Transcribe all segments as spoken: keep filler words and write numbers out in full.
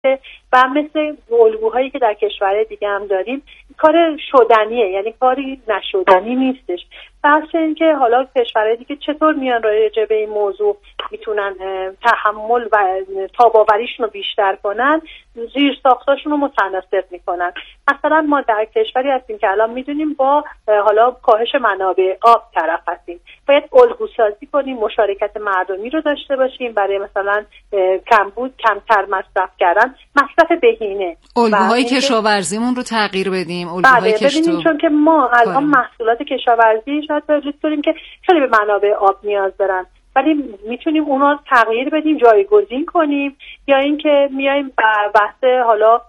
میفته و مثل الگوهایی که در کشورهای دیگه هم داریم کار شدنیه، یعنی کاری نشدنی نیستش. بحث این که حالا کشورهای دیگه چطور میان راجع به این موضوع میتونن تحمل و تاب‌آوریشون رو بیشتر کنن، زیر ساختاشون رو متناسب میکنن. مثلا ما در کشوری هستیم که الان میدونیم با حالا کاهش منابع آب طرف هستیم، باید الگو سازی کنیم، مشارکت مردمی رو داشته باشیم برای مثلا کمبود کمتر مصرف کردن، مصرف بهینه، الگوهای کشاورزیمون رو تغییر بدیم. الگوهای کشتو چون که ما الان محصولات کشاورزی شاید تولید کنیم که خیلی به منابع آب نیاز دارن، ولی میتونیم اونا تغییر بدیم، جایگزین کنیم، یا اینکه میایم بحث حالا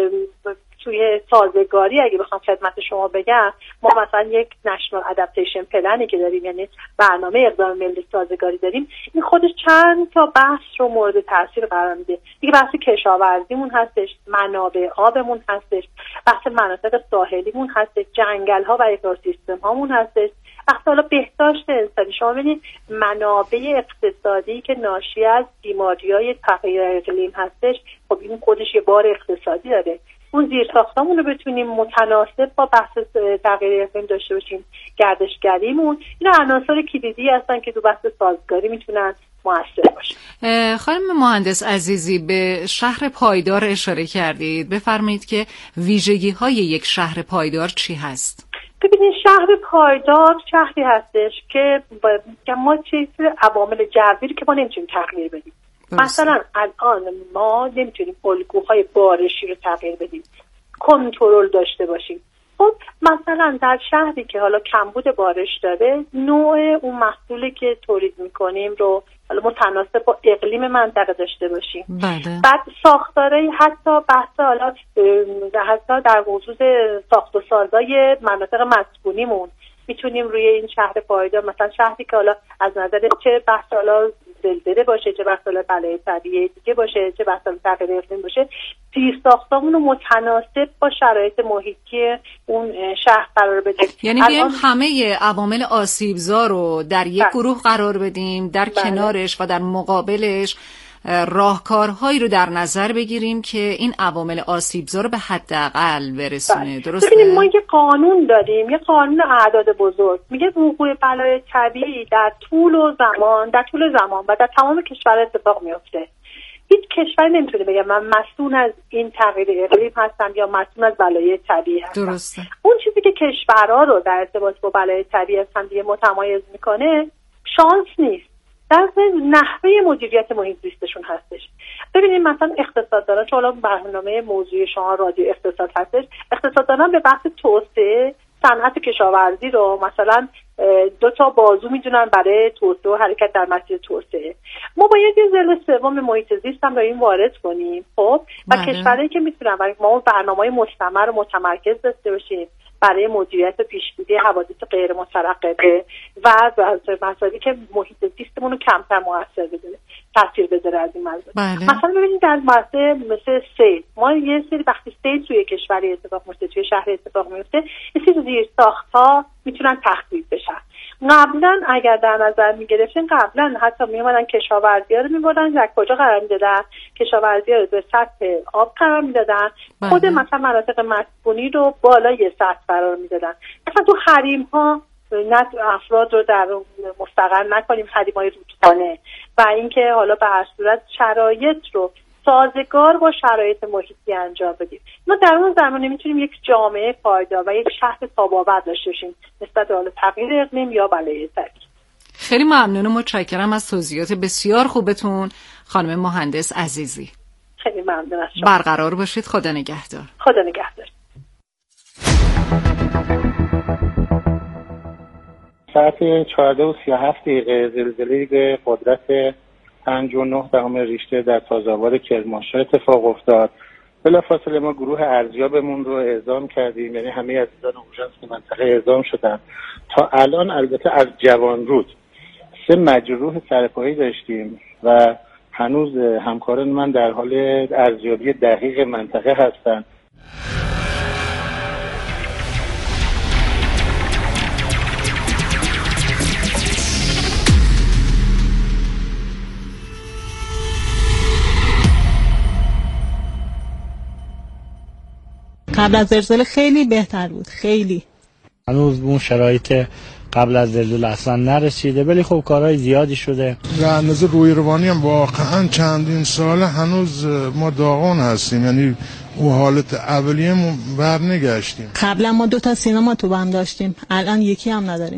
توی سازگاری اگه بخوام خدمت شما بگم، ما مثلا یک نشنال ادپتیشن پلنی که داریم، یعنی برنامه اقدام ملی سازگاری داریم، این خودش چند تا بحث رو مورد تاثیر قرار میده. دیگه بحث کشاورزیمون هستش، منابع آبمون هستش، بحث مناطق ساحلیمون هستش، جنگل ها و اکوسیستم هامون هستش، بحث حالا بهداشت انسانی. شما ببینید منابع اقتصادی که ناشی از بیماری‌های تغییر اقلیم هستش، خب این خودش یه بار اقتصادی داره. اون زیرساختامون رو بتونیم متناسب با بحث تغییر اقلیم داشته باشیم، گردشگریمون، اینا عناصر کلیدی هستن که تو بحث سازگاری میتونن موثر باشه. خانم مهندس عزیزی، به شهر پایدار اشاره کردید، بفرمایید که ویژگی‌های یک شهر پایدار چی هست؟ ببینید شهر پایدار شهری هستش که ما چیز عوامل جوی که ما نمیتونیم تغییر بدیم. مثلا الان ما نمیتونیم الگوهای بارشی رو تغییر بدیم، کنترل داشته باشیم. خب مثلا در شهری که حالا کمبود بارش داره، نوع اون محصولی که تولید میکنیم رو حالا متناسب با اقلیم منطقه داشته باشیم. بله. بعد ساختاره حتی بحث حالا حتی در خصوص ساخت و سازای مناطق مسکونیمون میتونیم روی این شهر پایدار، مثلا شهری که حالا از نظر چه بحث حالا زلزله باشه، چه بحث حالا بلای طبیعی دیگه باشه، چه بحث تغییر اقلیم باشه، زیر ساختمون رو متناسب با شرایط محیطی اون شهر قرار بدیم. یعنی بیایم همه عوامل آسیبزا رو در یک گروه قرار بدیم، در بله. کنارش و در مقابلش راهکارهایی رو در نظر بگیریم که این عوامل آسیبزا رو به حداقل برسونه. درسته؟ ببینید ما یه قانون داریم، یه قانون اعداد بزرگ، میگه وقوع بلای طبیعی در طول و زمان در طول زمان و در تمام کشور اتفاق میفته. هیچ کشوری نمیتونه بگه من مسئول از این تغییر اقلیم هستم یا مسئول از بلای طبیعی هستم. درسته. اون چیزی که کشورها رو در ارتباط با بلای طبیعی از هم دیگه متمایز میکنه شانس نیست، در نحوه مدیریت محیط زیستشون هستش. ببینید مثلا اقتصاددانان، چون الان برنامه موضوعی شما رادیو اقتصاد هستش، اقتصاددانان به بحث توسعه صنعت کشاورزی رو مثلا دو تا بازو میدونن برای توسعه و حرکت در مسیر توسعه. ما باید یه ضلع سوم محیط زیست هم این وارد کنیم، خب و کشورهایی که میتونن برای ما برنامه‌های مستمر و متمرکز داشته باشیم برای مدیریت پیشگیری حوادث غیر مترقبه و مسائلی که محیط زیستمون رو کمتر مؤثر بذاره، تاثیر بذاره از این موضوع. مثلا ببینید در مسئله مثل سیل، ما یه سری وقتی سیل توی کشوری اتفاق میفته، توی شهر اتفاق میفته، یه سری زیرساخت‌ها میتونن تخریب بشن. قبلا اگر در نظر میگرفتین، قبلا حتی میومدن کشاورزی‌ها رو میبردن در کجا قرار میدادن؟ کشاورزی‌ها رو به سطح آب قرار میدادن، خود مثلا مناطق مسکونی رو بالای سطح قرار میدادن. مثلا تو حریم‌ها نه افراد رو در مستقر نکنیم، حریم‌های رودخانه، و اینکه حالا به هر صورت شرایط رو سازگار با شرایط محیطی انجام بدیم. ما در اون زمانه میتونیم یک جامعه پایدار و یک شهر تاب‌آور داشته باشیم نسبت به تغییر اقلیم یا بلای طبیعی. خیلی ممنون و متشکرم از توضیحات بسیار خوبتون خانم مهندس عزیزی. خیلی ممنون از شما. برقرار باشید. خدا نگهدار. خدا نگهدار. ساعت چهارده و سی و هفت دقیقه زلزله‌ای به قدرت پنج و نه دهم ریشتر در تازه‌آباد کرمانشاه اتفاق افتاد. بلافاصله ما گروه ارزیابمون رو اعزام کردیم، یعنی همه عزیزان اورژانس که منطقه اعزام شدن. تا الان البته از جوانرود سه مجروح سرپایی داشتیم و هنوز همکاران من در حال ارزیابی دقیق منطقه هستن. قبل از زلزله خیلی بهتر بود، خیلی. هنوز اون شرایط قبل از زلزله اصلا نرسیده، ولی خب کارهای زیادی شده. در اندازه روی روانی هم واقعا چندین ساله هنوز ما داغون هستیم، یعنی اون حالت اولیه‌مون برنگشتیم. قبلا ما دو تا سینما تو هم داشتیم، الان یکی هم نداریم.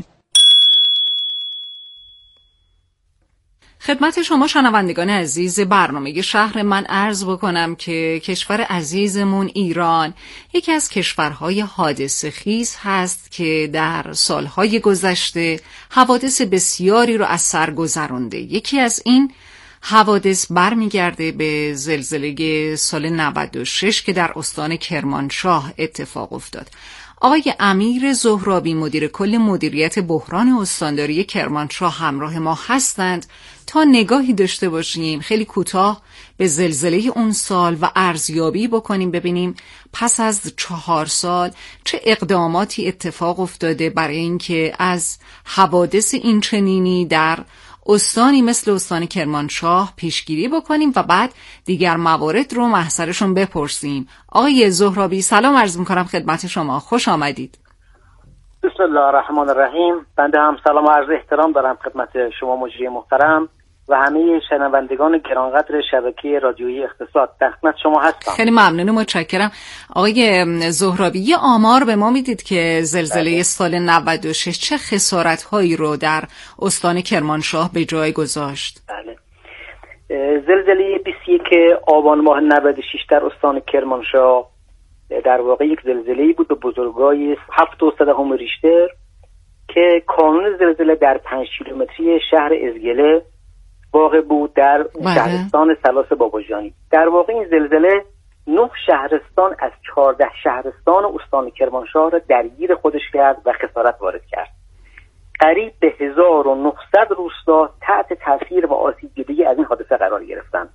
خدمت شما شنوندگان عزیز برنامه شهر من عرض بکنم که کشور عزیزمون ایران یکی از کشورهای حادثه خیز هست که در سالهای گذشته حوادث بسیاری رو از سر گذرونده. یکی از این حوادث برمیگرده به زلزله سال نود و شش که در استان کرمانشاه اتفاق افتاد. آقای امیر زهرابی مدیر کل مدیریت بحران استانداری کرمانشاه همراه ما هستند تا نگاهی داشته باشیم خیلی کوتاه به زلزله اون سال و ارزیابی بکنیم، ببینیم پس از چهار سال چه اقداماتی اتفاق افتاده برای اینکه از حوادث این چنینی در استانی مثل استان کرمانشاه پیشگیری بکنیم و بعد دیگر موارد رو محضرشون بپرسیم. آقای زهرابی سلام عرض میکنم خدمت شما، خوش آمدید. بسم الله الرحمن الرحیم. بنده هم سلام و عرض احترام دارم خدمت شما مجری محترم و همه شنوندگان گرانقدر شبکه رادیویی اقتصاد. در خدمت شما هستم. خیلی ممنون، متشکرم. آقای زهرابی یه آمار به ما میدید که زلزله بله. سال نود و شش چه خسارت‌هایی رو در استان کرمانشاه به جای گذاشت؟ بله. زلزله بیست و یک آبان ماه نود و شش در استان کرمانشاه در واقع یک زلزله‌ای بود به بزرگای هفت و صدهم ریشتر که کانون زلزله در پنج کیلومتری شهر ازگله واقع بود در بله. شهرستان سلاس باباجانی. در واقع این زلزله نه شهرستان از چهارده شهرستان استان کرمانشاه را درگیر خودش کرد و خسارت وارد کرد. قریب به هزار و نهصد روستا تحت تاثیر و آسیب دیدگی از این حادثه قرار گرفتند.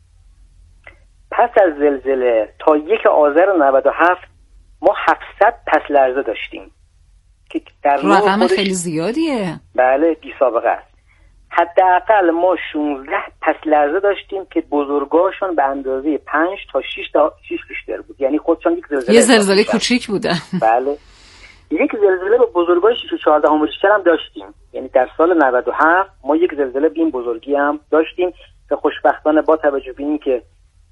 پس از زلزله تا یک آذر نود و هفت ما هفتصد پس لرزه داشتیم که در رقم خیلی زیادیه. بله، بی سابقه است. حداقل ما شانزده پس لرزه داشتیم که بزرگاشون به اندازه پنج تا شش تا شش ریشتر بود، یعنی خودشون یک زلزله یه زلزله کوچیک بودن. بله. یک زلزله به بزرگای شش و چهارده ریشتر هم داشتیم، یعنی در سال نود و هفت ما یک زلزله به این بزرگی هم داشتیم که خوشبختانه با توجه به اینکه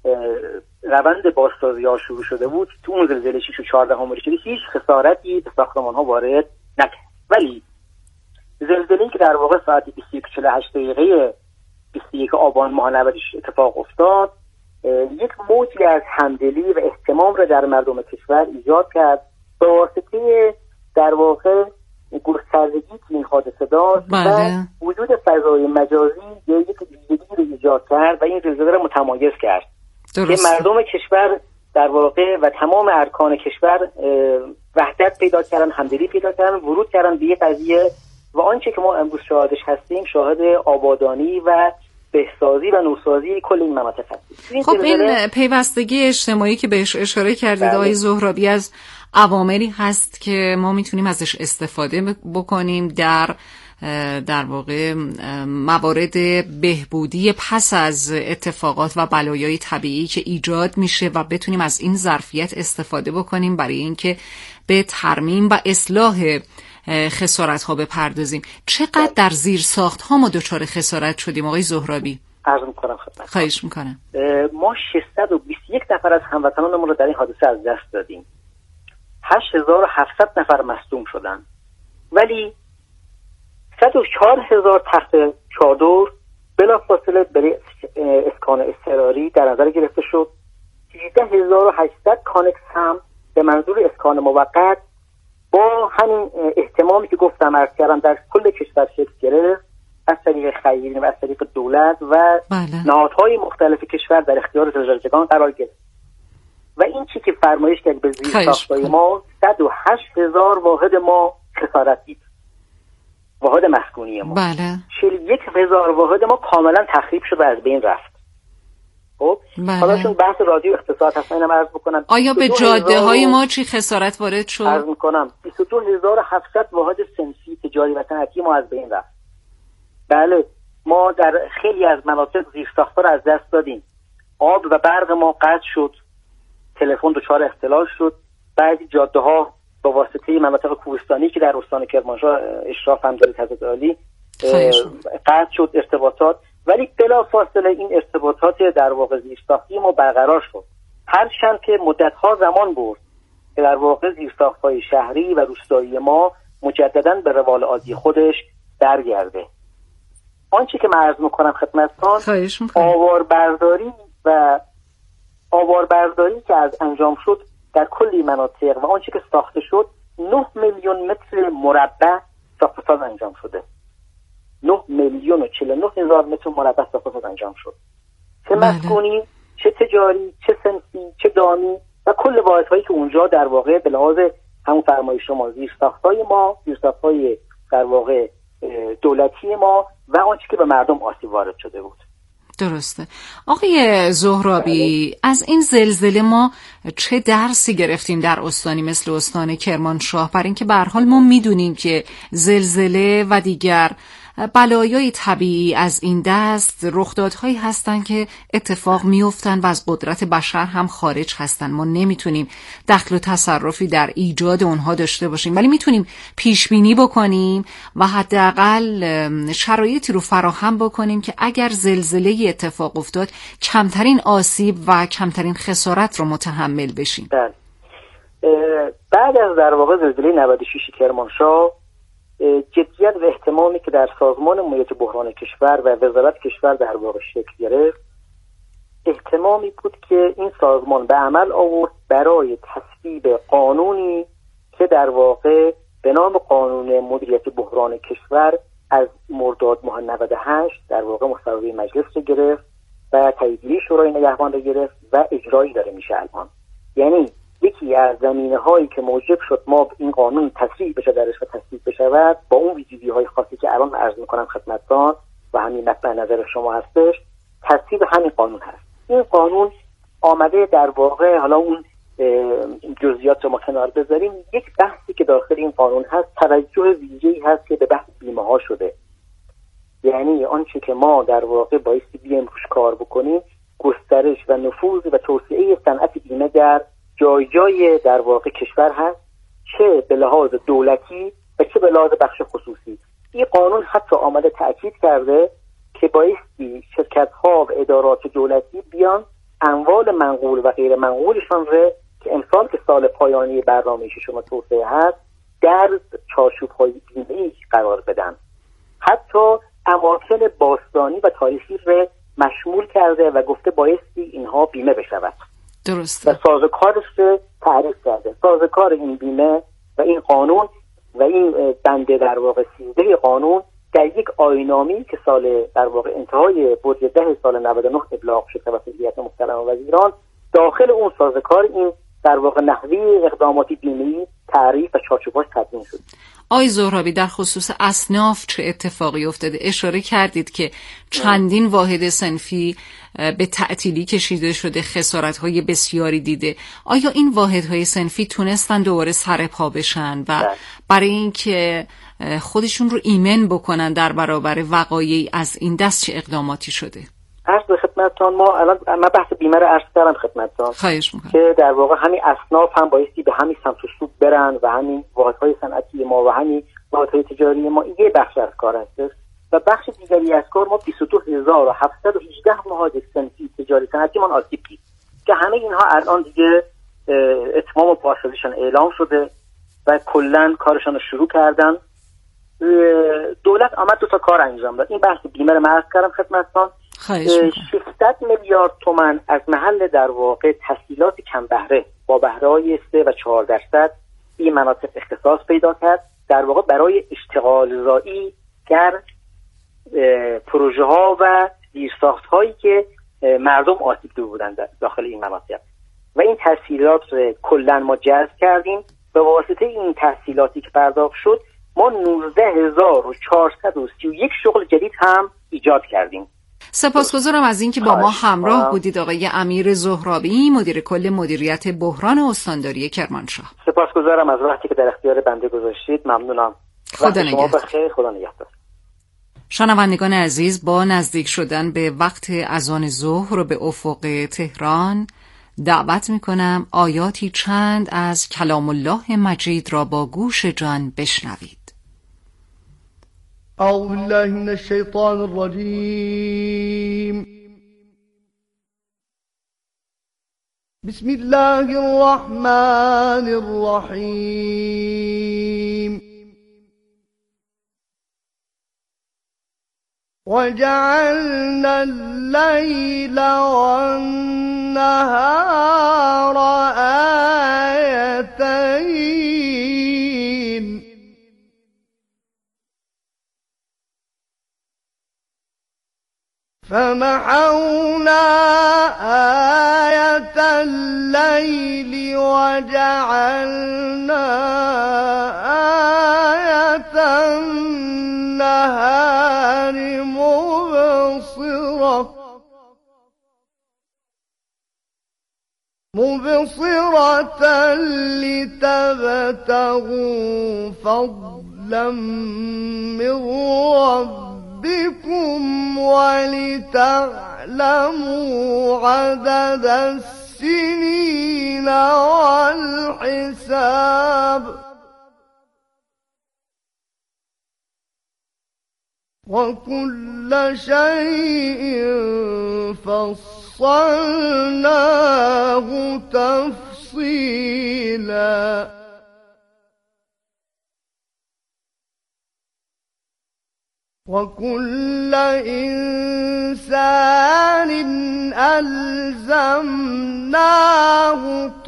روند بازسازی ها شروع شده بود تو اون زلزله شش و چهارده ریشتر هیچ خسارتی به ساختمان ها وارد نکرد. ولی زلزله‌ای که در واقع ساعت بیست و یک و چهل و هشت دقیقه بیست و یک آبان ماه نود و شش اتفاق افتاد، یک موجی از همدلی و اهتمام را در مردم کشور ایجاد کرد به واسطه در واقع گستردگی که این حادثه داشت و وجود فضای مجازی یک ویژگی رو ایجاد کرد و این زلزله را متمایز کرد که مردم کشور در واقع و تمام ارکان کشور وحدت پیدا کردن، همدلی پیدا کردن، ورود کردن به یک قضیه و آنچه که ما امروز شاهدش هستیم شاهد آبادانی و بهسازی و نوسازی کل این مناطق هستیم. خب این پیوستگی اجتماعی که بهش اشاره کردید آقای زهرابی از عواملی هست که ما میتونیم ازش استفاده بکنیم در در واقع موارد بهبودی پس از اتفاقات و بلایای طبیعی که ایجاد میشه و بتونیم از این ظرفیت استفاده بکنیم برای اینکه به ترمیم و اصلاح خسارت ها بپردازیم. چقدر در زیر ساخت ها ما دچار خسارت شدیم آقای زهرابی؟ عرض میکنم خدمت. خواهش میکنم. ما ششصد و بیست و یک نفر از هموطنانمون رو در این حادثه از دست دادیم. هشت هزار و هفتصد نفر مصدوم شدن. ولی صد و چهار هزار تخت چادر بلافاصله برای اسکان اضطراری در نظر گرفته شد. هجده هزار و هشتصد کانکس هم به منظور اسکان موقت با همین اهتمامی که گفتم عرض کردم در کل کشور شکل گرفت از طریق خیرین و از طریق دولت و بله. نهادهای مختلف کشور در اختیار زلزله‌زدگان قرار گرفت و این چی که فرمایش کرد به زیر ساختای ما صد و هشت هزار واحد ما خسارت دید، واحد مسکونی ما. بله. چهل و یک هزار واحد ما کاملا تخریب شد و از بین رفت. خب بله. حالا چون بحث رادیو اقتصاد هست اینم عرض بکنم آیا به جاده های ما چی خسارت وارد شد؟ عرض میکنم بیست و دو هزار و هفتصد واحد صنفی تجاری و صنعتی ما از بین رفت. بله ما در خیلی از مناطق زیرساخت‌ها را از دست دادیم. آب و برق ما قطع شد، تلفن دچار اختلال شد بعضی جاده ها با واسطه مناطق کوهستانی که در استان کرمانشاه اشراف هم داره حضرت عالی قطع شد ارتباطات، ولی بلافاصله این ارتباطات در واقع زیرساختی ما برقرار شد، هرچند که مدت‌ها زمان برد که در واقع زیرساخت‌های شهری و روستایی ما مجدداً به روال عادی خودش برگرده. آنچه که من عرض می‌کنم خدمتتان، آواربرداری و آواربرداری که از انجام شد در کلی مناطق و آنچه که ساخته شد، نه میلیون متر مربع ساخت و ساز انجام شده. نه میلیون و چهل و نه هزار متر مربع ساخت و ساز انجام شد. چه مسکونی، چه تجاری، چه صنفی، چه دامی و کل واحدهایی که اونجا در واقع به لحاظ همون فرمایش شما زیرساخت‌های ما، زیرساخت‌های در واقع دولتی ما و آنچه که به مردم آسیب وارد شده بود. درسته. آقای زهرابی، از این زلزله ما چه درسی گرفتیم در استانی مثل استان کرمانشاه؟ برای اینکه به هر حال ما میدونیم که زلزله و دیگر بلایای طبیعی از این دست رخدادهایی هستن که اتفاق میافتن و از قدرت بشر هم خارج هستن. ما نمیتونیم دخل و تصرفی در ایجاد اونها داشته باشیم، ولی میتونیم پیش بینی بکنیم و حداقل شرایطی رو فراهم بکنیم که اگر زلزله اتفاق افتاد کمترین آسیب و کمترین خسارت رو متحمل بشیم. بله. بعد از در واقع زلزله نود و شش کرمانشاه، جدیت و اهتمامی که در سازمان مدیریت بحران کشور و وزارت کشور در واقع شکل گرفت، اهتمامی بود که این سازمان به عمل آورد برای تصویب قانونی که در واقع به نام قانون مدیریت بحران کشور از مرداد ماه نود و هشت در واقع مصوبه مجلس رو گرفت و تاییدیه شورای نگهبان رو گرفت و اجرایی داره میشه الان. یعنی یکی از زمینه‌هایی که موجب شد ما این قانون تصویب بشه درش و تصویب بشود با اون ویژگی‌های خاصی که الان عرض می‌کنم خدمتتان و همین مطلع نظر شما هستش، تصویب همین قانون هست. این قانون آمده در واقع، حالا اون جزئیات رو ما کنار بذاریم، یک بحثی که داخل این قانون هست توجه ویژه‌ای هست که به بحث بیمه‌ها شده. یعنی آنچه که ما در واقع بایستی بیایم روش کار بکنیم، گسترش و نفوذ و توسعه صنعت بیمه در جای جای در واقع کشور هست، چه به لحاظ دولتی و چه به لحاظ بخش خصوصی. این قانون حتی آمده تأکید کرده که بایستی شرکت‌ها و ادارات دولتی بیان اموال منقول و غیر منقولشان را که امسال که سال پایانی برنامه شما توسعه هست در چارچوب‌های بیمه‌ای قرار بدن. حتی اماکن باستانی و تاریخی را مشمول کرده و گفته بایستی اینها بیمه بشود. درسته. و سازوکارش رو تعریف کرده. سازوکار این بیمه و این قانون و این بنده در واقع سیزده قانون در یک آیین‌نامه‌ای که سال در واقع انتهای برج ده سال نود و نه ابلاغ شد توسط هیئت محترم وزیران، داخل اون سازوکار این در واقع نحوه اقدامات بیمه‌ای تعریف و چارچوب‌هاش تدوین شد. آقای زهرابی، در خصوص اصناف چه اتفاقی افتاده؟ اشاره کردید که چندین واحد صنفی به تعطیلی کشیده شده، خسارت‌های بسیاری دیده. آیا این واحدهای صنفی تونستن دوباره سر پا بشن و برای اینکه خودشون رو ایمن بکنن در برابر وقایعی از این دست چه اقداماتی شده؟ عرض به خدمتتان، ما الان من بحث بیمه رو عرض کردم خدمتتان. خواهش می‌کنم. که در واقع همین اصناف هم بایستی به همین سمت و سود برن و همین واحدهای صنعتی ما و همین واحدهای تجاری ما یه بخش از کار هست و بخش دیگری از کار ما بیست و دو هزار و هفتصد و هجده واحد صنفی تجاری صنعتی من آسیب دید که همه اینها الان دیگه اتمام پاسدارشان اعلام شده و کلا کارشان رو شروع کردن. دولت آمد دو تا کار انجام داد. این بحث بیمه رو عرض کردم خدمتتان. ششصد میلیارد تومان از محل در واقع تسهیلات کم بهره با بهره‌های سه و چهار درصد این مناطق اختصاص پیدا کرد در واقع برای اشتغال زایی در پروژه ها و زیرساخت هایی که مردم آسیب دیده بودند داخل این مناطق و این تسهیلات کلا ما جذب کردیم. به واسطه این تسهیلاتی که پرداخت شد ما نوزده هزار و چهارصد و سی و یک شغل جدید هم ایجاد کردیم. سپاسگزارم از اینکه با ما همراه بودید آقای امیر زهرابی، مدیر کل مدیریت بحران استانداری کرمانشاه. سپاسگزارم از وقتی که در اختیار بنده گذاشتید. ممنونم. خدا نگهدار. خدا نگهدار. شنوندگان عزیز، با نزدیک شدن به وقت اذان ظهر به افق تهران دعوت میکنم آیاتی چند از کلام الله مجید را با گوش جان بشنوید. اعوذ بالله من الشیطان الرجیم. بسم الله الرحمن الرحیم. وجعلنا الليل والنهار آيتين فمحونا آية الليل وجعلنا آية النهار مبصرة مبصرة لتبتغوا فضلا من ربكم ولتعلموا عدد السنين والحساب وكل شيء فصلناه تفصيلا وكل إنسان ألزمناه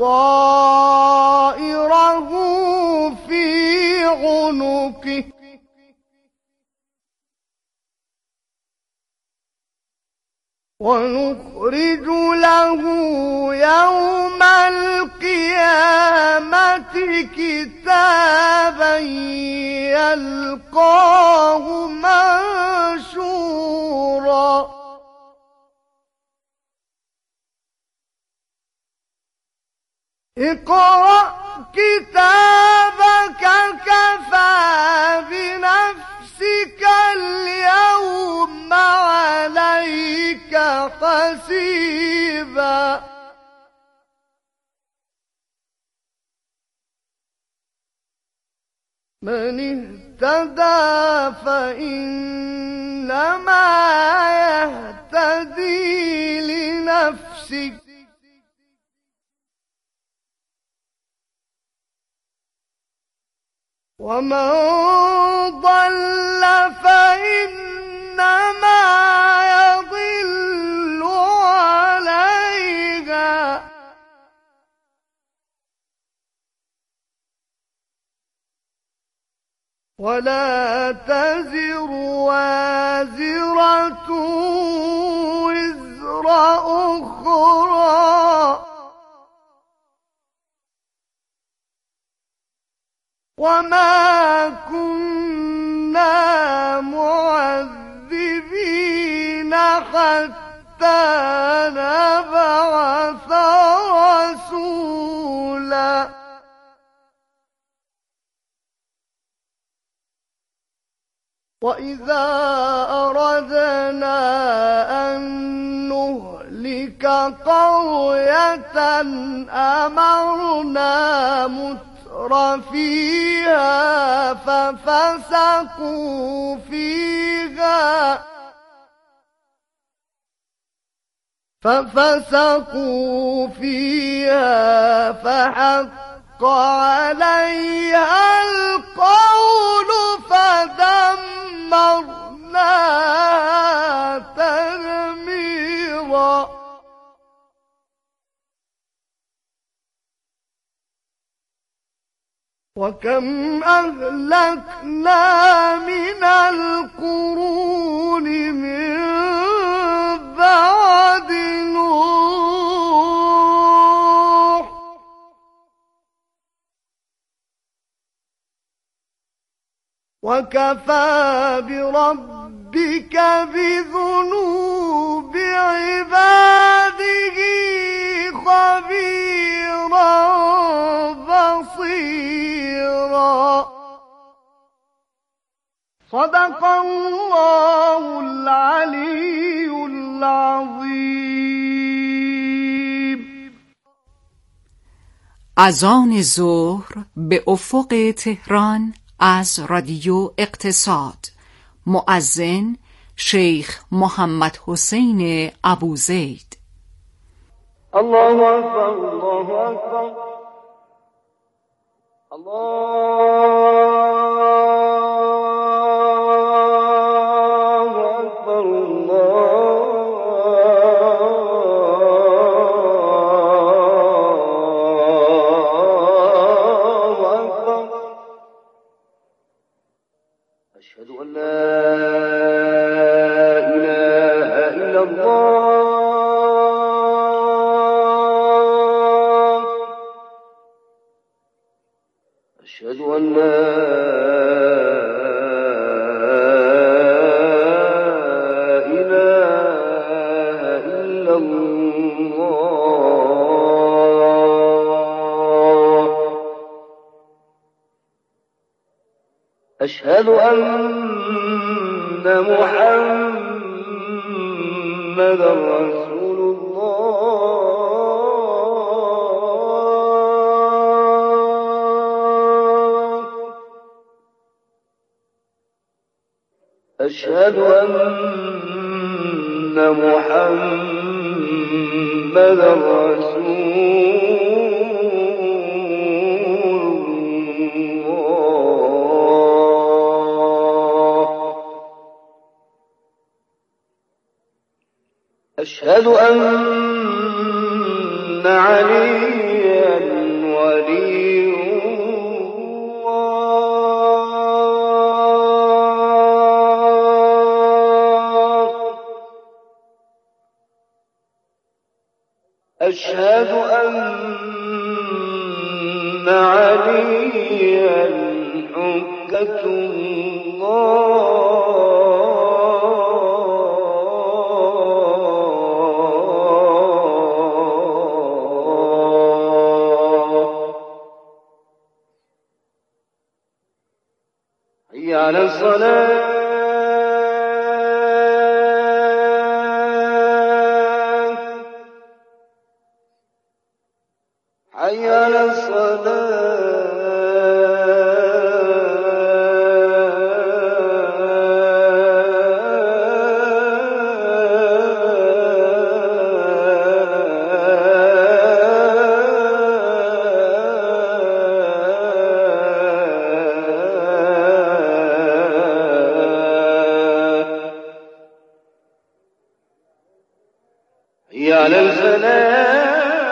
طائره في عنقه ونخرج له يوم القيامة كتابا يلقاه منشورا اقرأ كتابك كفى بنفسك اليوم عليك حسيبا من اهتدى فإنما يهتدي لنفسه ومن ضل فإنما يضل عليها ولا تزر وازرة وزر أخرى وما كنا معذبين حتى نبعث رسولا وإذا أردنا أن نهلك قرية أمرنا متر فيها ففسقوا فيها ففسقوا فيها فحق عليها القول فدمرناها تدميرا وكم أهلكنا من القرون من بعد نوح وكفى بربك بذنوب عباده خبيرا بصيرا صدق الله العلي العظيم. اذان ظهر به افق تهران از رادیو اقتصاد. مؤذن شیخ محمد حسین ابوزید. الله اکبر، الله اکبر، الله أشهد أن لا إله إلا الله. أشهد أن محمدا رسول الله. أشهد أن محمدا رسول الله. أشهد أن عليا ولي أشهد أن عليا حجة الله. حي على الصلاة. حي على الصلاة. حي على الفلاح.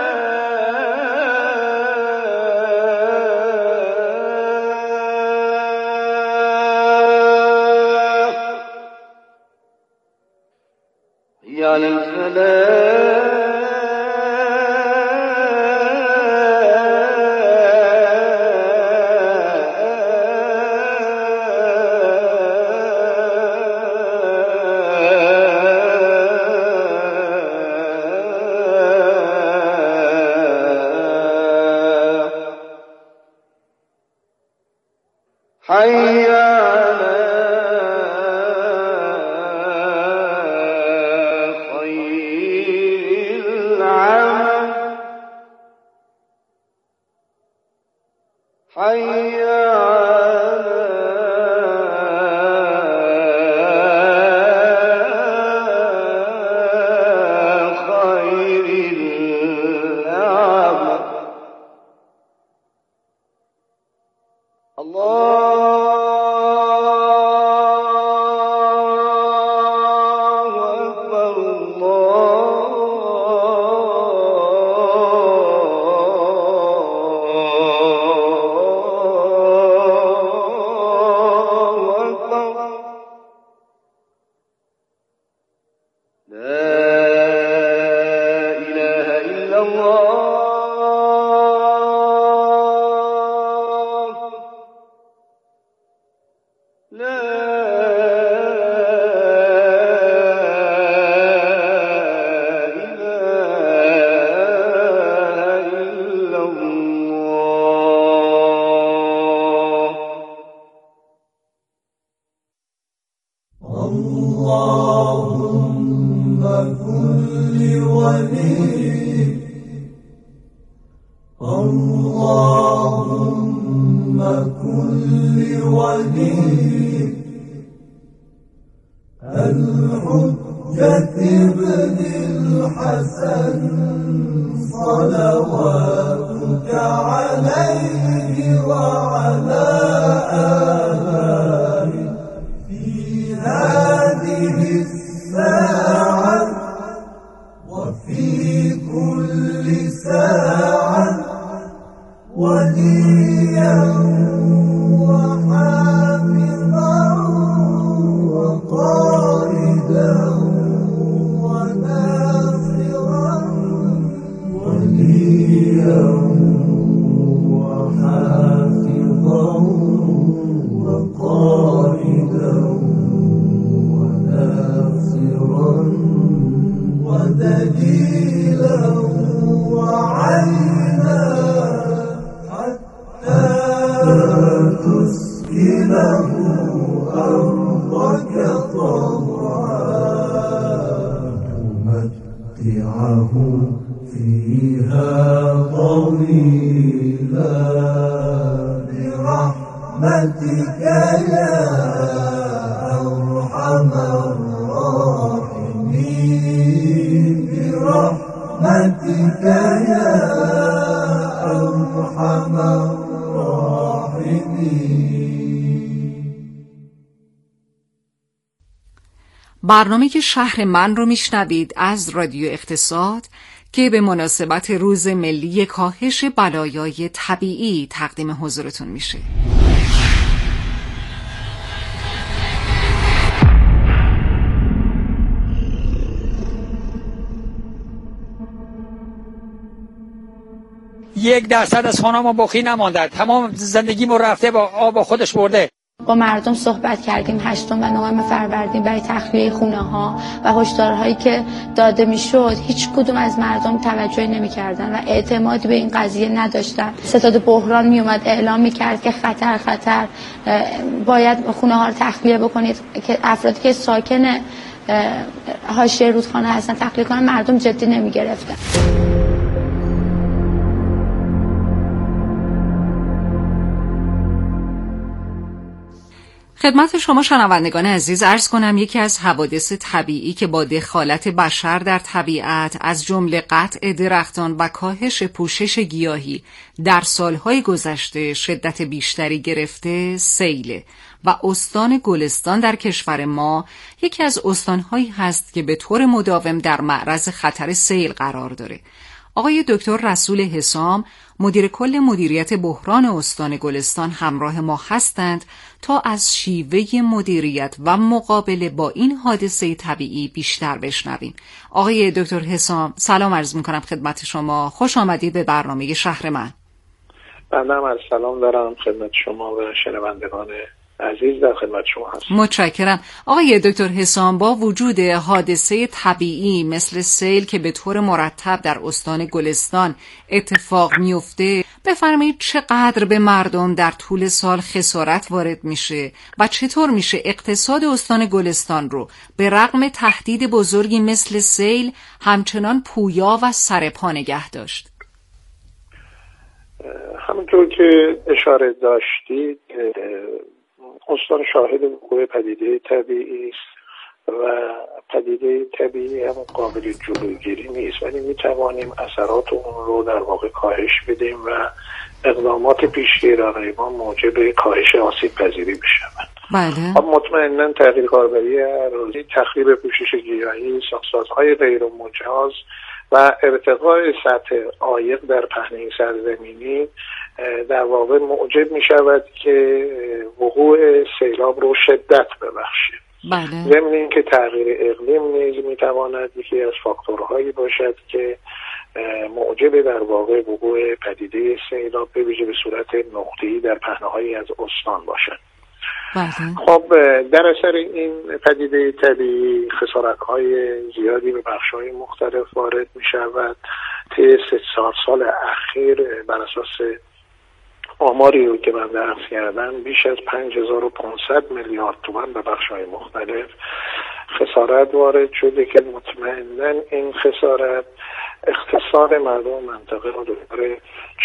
حي على الفلاح. حي على خير العمل. حي على خير العمل. الله أكبر، الله أكبر. لا إله إلا الله. اللهم كل ولي الحجة ابن الحسن صلواتك عليه وعلى آله في هذه الساعة وفي كل ساعة وليا وحافظا وقائدا وناصرا وليا وحافظا وقائدا وناصرا ودليلا وعينا حتى تسكنه أرضك طوعا تمتعه فيها طويلا برحمتك يا أرحم الراحمين برحمتك يا أرحم الراحمين. برنامه که شهر من رو میشنوید از رادیو اقتصاد که به مناسبت روز ملی کاهش بلایای طبیعی تقدیم حضورتون میشه. یک درصد از خانه ما باقی نمانده، تمام زندگیمو رفته با آب خودش برده. با مردم صحبت کردیم هشتم و نهم فروردین برای تخلیه خونه ها و هشدارهایی که داده میشد هیچ کدوم از مردم توجهی نمیکردن و اعتمادی به این قضیه نداشتن. ستاد بحران میومد اعلام میکرد که خطر خطر باید خونه ها رو تخلیه بکنید که افرادی که ساکن حاشیه رودخانه هستن تخلیه کنن. مردم جدی نمیگرفتن. خدمت شما شنوندگان عزیز عرض کنم یکی از حوادث طبیعی که با دخالت بشر در طبیعت از جمله قطع درختان و کاهش پوشش گیاهی در سالهای گذشته شدت بیشتری گرفته سیل و استان گلستان در کشور ما یکی از استانهایی هست که به طور مداوم در معرض خطر سیل قرار داره. آقای دکتر رسول حسام مدیر کل مدیریت بحران استان گلستان همراه ما هستند تا از شیوه مدیریت و مقابله با این حادثه طبیعی بیشتر بشنویم. آقای دکتر حسام سلام عرض می‌کنم خدمت شما. خوش آمدید به برنامه شهر من. بنده هم از سلام دارم خدمت شما و شنوندگان عزیز در خدمت شما هستم. متشکرم. آقای دکتر حسام با وجود حادثه طبیعی مثل سیل که به طور مرتب در استان گلستان اتفاق میفته بفرمایید چقدر به مردم در طول سال خسارت وارد میشه و چطور میشه اقتصاد استان گلستان رو به رغم تهدید بزرگی مثل سیل همچنان پویا و سرپا نگه داشت؟ همونطور که اشاره داشتید استان شاهد وقوع پدیده طبیعی است و پدیده طبیعی هم قابل جلوگیری نیست، ولی می توانیم اثرات اون رو در واقع کاهش بدیم و اقدامات پیشگیرانه ما موجب کاهش آسیب پذیری بشوند. بله. خب مطمئنا تغییر کاربری اراضی، تخریب پوشش گیاهی، ساختارهای غیر مجاز و ارتقاء سطح عایق در پهنه سرزمینی در واقع موجب می شود که وقوع سیلاب رو شدت ببخشه. بله. ضمن اینکه تغییر اقلیم نیز می تواند یکی از فاکتورهایی باشد که موجب در واقع وقوع پدیده سیلاب به ویژه به صورت نقطه‌ای در پهنه‌هایی از استان باشد. بله. خب در اثر این پدیده طبیعی خسارت‌های زیادی به بخش‌های مختلف وارد می‌شود. طی سه چهار سال اخیر بر اساس آماری رو که من درس کردم بیش از پنج هزار و پانصد میلیارد تومان به بخش‌های مختلف خسارت وارد شده که مطمئناً این خسارت اقتصاد مردم منطقه رو دچار